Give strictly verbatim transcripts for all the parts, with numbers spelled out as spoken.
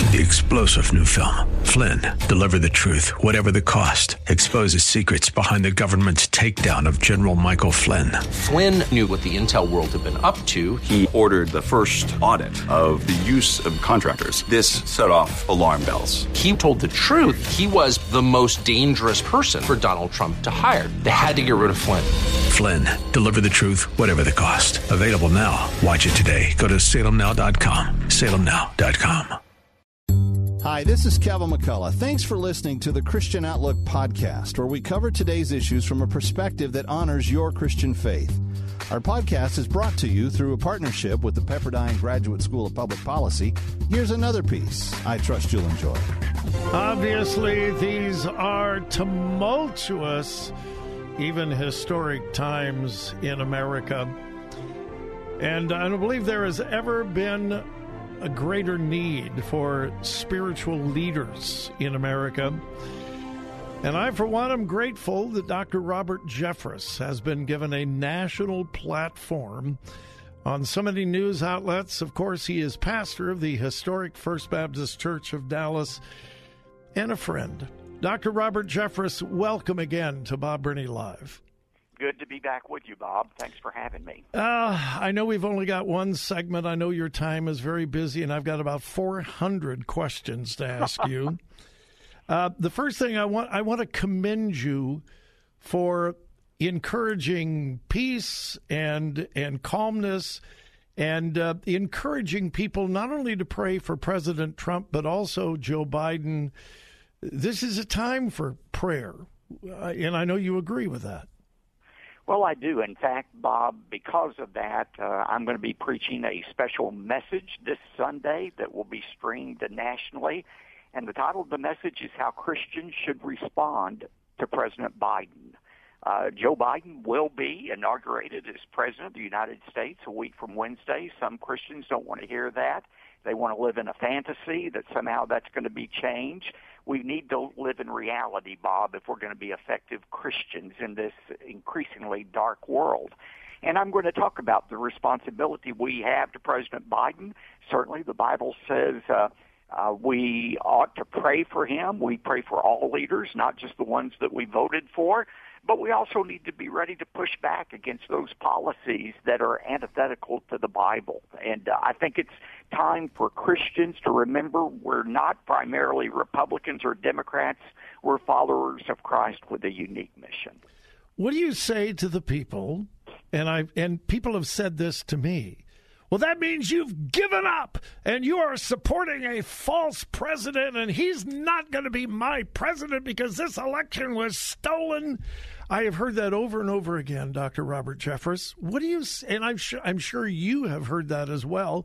The explosive new film, Flynn, deliver the truth, whatever the cost, exposes secrets behind the government's takedown of General Michael Flynn. Flynn knew what the intel world had been up to. He ordered the first audit of the use of contractors. This set off alarm bells. He told the truth. He was the most dangerous person for Donald Trump to hire. They had to get rid of Flynn. Flynn, deliver the truth, whatever the cost. Available now. Watch it today. Go to salem now dot com. salem now dot com. Hi, this is Kevin McCullough. Thanks for listening to the Christian Outlook podcast, where we cover today's issues from a perspective that honors your Christian faith. Our podcast is brought to you through a partnership with the Pepperdine Graduate School of Public Policy. Here's another piece I trust you'll enjoy. Obviously, these are tumultuous, even historic times in America. And I don't believe there has ever been a greater need for spiritual leaders in America. And I, for one, am grateful that Doctor Robert Jeffress has been given a national platform on so many news outlets. Of course, he is pastor of the historic First Baptist Church of Dallas and a friend. Doctor Robert Jeffress, welcome again to Bob Burney Live. Good to be back with you, Bob. Thanks for having me. Uh, I know we've only got one segment. I know your time is very busy, and I've got about four hundred questions to ask you. uh, the first thing I want, I want to commend you for encouraging peace and and calmness and uh, encouraging people not only to pray for President Trump, but also Joe Biden. This is a time for prayer, uh, and I know you agree with that. Well, I do. In fact, Bob, because of that, uh, I'm going to be preaching a special message this Sunday that will be streamed nationally. And the title of the message is How Christians Should Respond to President Biden. Uh, Joe Biden will be inaugurated as President of the United States a week from Wednesday. Some Christians don't want to hear that. They want to live in a fantasy that somehow that's going to be changed. We need to live in reality, Bob, if we're going to be effective Christians in this increasingly dark world. And I'm going to talk about the responsibility we have to President Biden. Certainly the Bible says uh, uh, we ought to pray for him. We pray for all leaders, not just the ones that we voted for. But we also need to be ready to push back against those policies that are antithetical to the Bible. And uh, I think it's time for Christians to remember we're not primarily Republicans or Democrats. We're followers of Christ with a unique mission. What do you say to the people, and I and people have said this to me, well, that means you've given up and you are supporting a false president and he's not going to be my president because this election was stolen. I have heard that over and over again, Doctor Robert Jeffress. What do you say? And I'm sure, I'm sure you have heard that as well,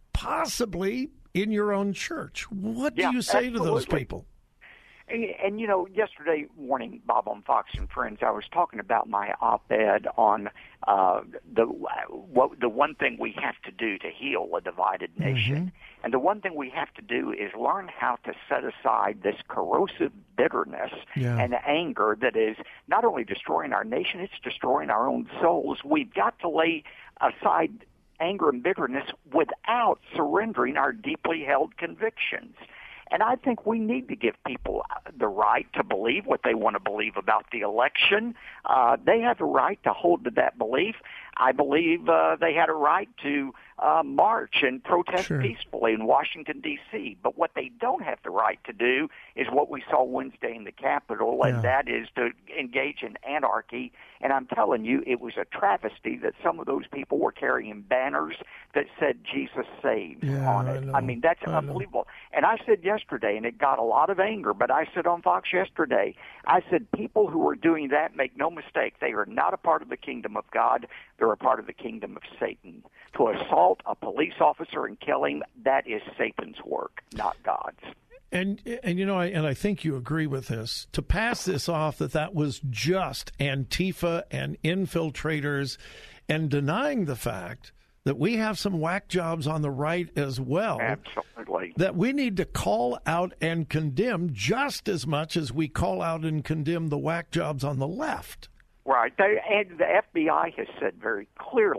possibly in your own church. What do yeah, you say absolutely. to those people? And, and, you know, yesterday morning, Bob, on Fox and Friends, I was talking about my op-ed on uh, the what, the one thing we have to do to heal a divided nation. Mm-hmm. And the one thing we have to do is learn how to set aside this corrosive bitterness yeah. and anger that is not only destroying our nation, it's destroying our own souls. We've got to lay aside anger and bitterness without surrendering our deeply held convictions. And I think we need to give people the right to believe what they want to believe about the election. Uh, they have a right to hold to that belief. I believe uh, they had a right to uh, march and protest sure. peacefully in Washington, D C But what they don't have the right to do is what we saw Wednesday in the Capitol, and yeah. that is to engage in anarchy. And I'm telling you, it was a travesty that some of those people were carrying banners that said Jesus saves yeah, on it. I, I mean, that's I unbelievable. Know. And I said yesterday, and it got a lot of anger, but I said on Fox yesterday, I said people who are doing that, make no mistake, they are not a part of the kingdom of God. They're a part of the kingdom of Satan. To assault a police officer and kill him, that is Satan's work, not God's. And, and you know, I, and I think you agree with this. To pass this off that that was just Antifa and infiltrators and denying the fact that we have some whack jobs on the right as well. Absolutely. That we need to call out and condemn just as much as we call out and condemn the whack jobs on the left. Right. They, and the F B I has said very clearly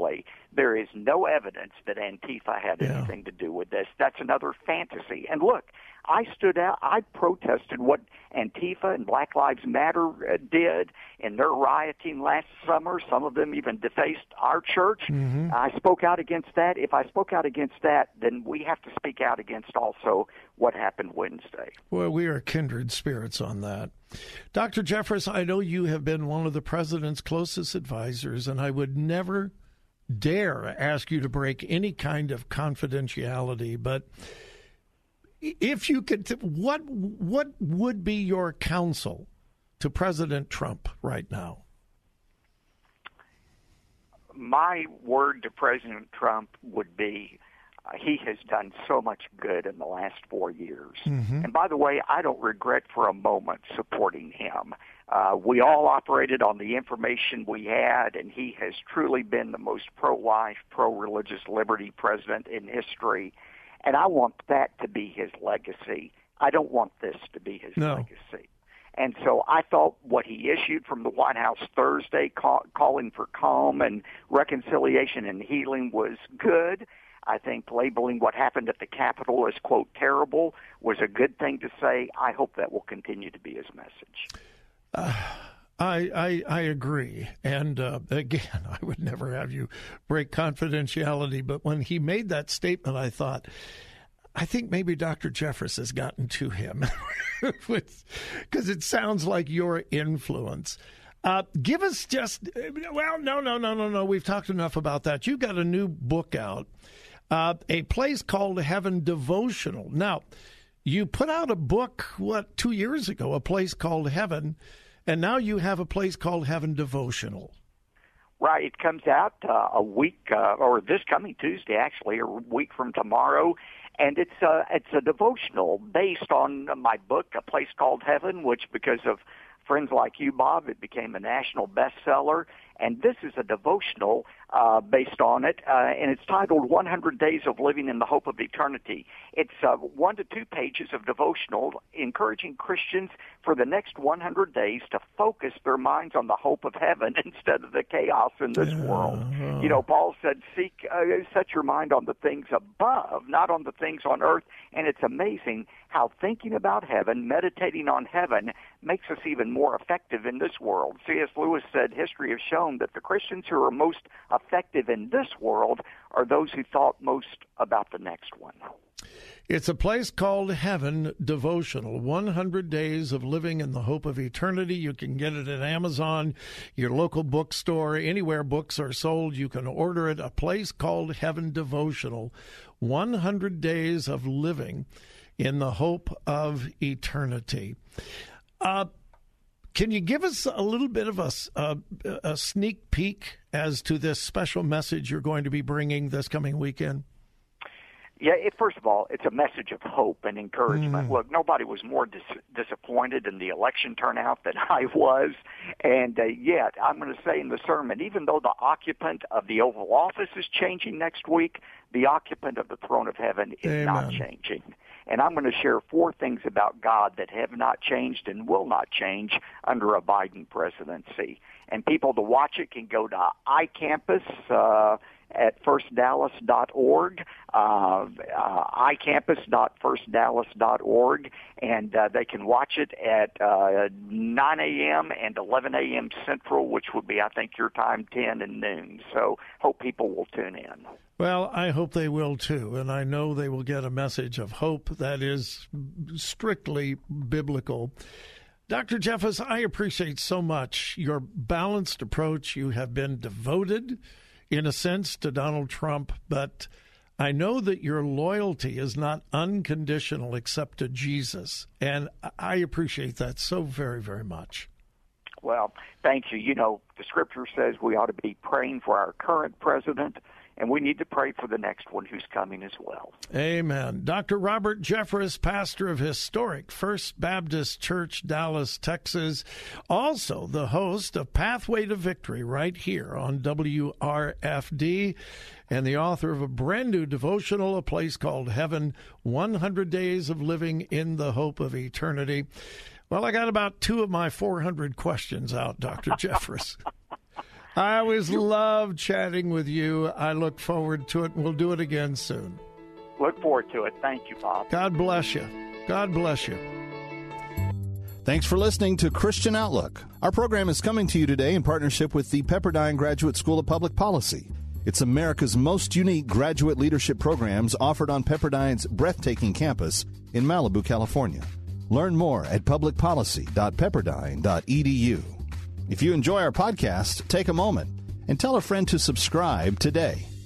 There is no evidence that Antifa had Yeah. anything to do with this. That's another fantasy. And look, I stood out, I protested what Antifa and Black Lives Matter uh, did in their rioting last summer. Some of them even defaced our church. Mm-hmm. I spoke out against that. If I spoke out against that, then we have to speak out against also what happened Wednesday. Well, we are kindred spirits on that. Doctor Jeffress, I know you have been one of the president's closest advisors, and I would never dare ask you to break any kind of confidentiality, but if you could, what what would be your counsel to President Trump right now? My word to President Trump would be uh, he has done so much good in the last four years. Mm-hmm. And by the way, I don't regret for a moment supporting him. Uh, we all operated on the information we had, and he has truly been the most pro-life, pro-religious liberty president in history. And I want that to be his legacy. I don't want this to be his no. legacy. And so I thought what he issued from the White House Thursday, call, calling for calm and reconciliation and healing, was good. I think labeling what happened at the Capitol as, quote, terrible was a good thing to say. I hope that will continue to be his message. Uh, I, I I agree. And uh, again, I would never have you break confidentiality. But when he made that statement, I thought, I think maybe Doctor Jeffress has gotten to him, because it sounds like your influence. Uh, give us just, well, no, no, no, no, no. We've talked enough about that. You've got a new book out, uh, A Place Called Heaven Devotional. Now, you put out a book, what, two years ago, A Place Called Heaven, and now you have A Place Called Heaven Devotional. Right. It comes out uh, a week, uh, or this coming Tuesday, actually, a week from tomorrow. And it's a, it's a devotional based on my book, A Place Called Heaven, which, because of friends like you, Bob, it became a national bestseller. And this is a devotional uh, based on it, uh, and it's titled one hundred days of Living in the Hope of Eternity. It's uh, one to two pages of devotional encouraging Christians for the next one hundred days to focus their minds on the hope of heaven instead of the chaos in this Yeah. world. You know, Paul said, seek, uh, set your mind on the things above, not on the things on earth. And it's amazing how thinking about heaven, meditating on heaven, makes us even more effective in this world. C S Lewis said, history has shown that the Christians who are most effective in this world are those who thought most about the next one. It's A Place Called Heaven Devotional, one hundred days of Living in the Hope of Eternity. You can get it at Amazon, your local bookstore, anywhere books are sold. You can order it. A Place Called Heaven Devotional, one hundred days of Living in the Hope of Eternity. Uh, can you give us a little bit of a, a, a sneak peek as to this special message you're going to be bringing this coming weekend? Yeah, it, first of all, it's a message of hope and encouragement. Mm. Look, nobody was more dis- disappointed in the election turnout than I was. And uh, yet, I'm going to say in the sermon, even though the occupant of the Oval Office is changing next week, the occupant of the throne of heaven is Amen. not changing. And I'm going to share four things about God that have not changed and will not change under a Biden presidency. And people to watch it can go to iCampus, uh, at first dallas dot org, uh, uh, iCampus dot first dallas dot org, and uh, they can watch it at uh, nine a.m. and eleven a.m. Central, which would be, I think, your time, ten and noon. So hope people will tune in. Well, I hope they will, too, and I know they will get a message of hope that is strictly biblical. Doctor Jeffress, I appreciate so much your balanced approach. You have been devoted, in a sense, to Donald Trump, but I know that your loyalty is not unconditional except to Jesus, and I appreciate that so very, very much. Well, thank you. You know, the Scripture says we ought to be praying for our current president, and we need to pray for the next one who's coming as well. Amen. Doctor Robert Jeffress, pastor of historic First Baptist Church, Dallas, Texas, also the host of Pathway to Victory right here on W R F D, and the author of a brand new devotional, A Place Called Heaven, one hundred days of Living in the Hope of Eternity. Well, I got about two of my four hundred questions out, Doctor Jeffress. I always love chatting with you. I look forward to it. We'll do it again soon. Look forward to it. Thank you, Bob. God bless you. God bless you. Thanks for listening to Christian Outlook. Our program is coming to you today in partnership with the Pepperdine Graduate School of Public Policy. It's America's most unique graduate leadership programs offered on Pepperdine's breathtaking campus in Malibu, California. Learn more at public policy dot pepperdine dot e d u. If you enjoy our podcast, take a moment and tell a friend to subscribe today.